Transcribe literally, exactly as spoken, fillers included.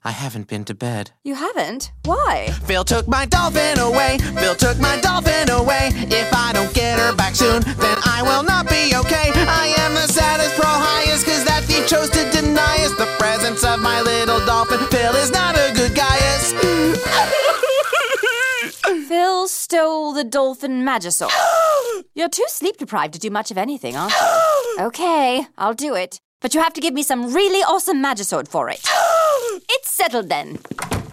I haven't been to bed. You haven't? Why? Phil took my dolphin away. Phil took my dolphin away. If I don't get her back soon, then I will not be okay. I am the saddest pro highest, cause that thief chose to deny us the presence of my little dolphin. Phil is not a good guy. Phil stole the dolphin Magisaur. You're too sleep deprived to do much of anything, aren't you? Okay, I'll do it. But you have to give me some really awesome Magisword for it. It's settled then.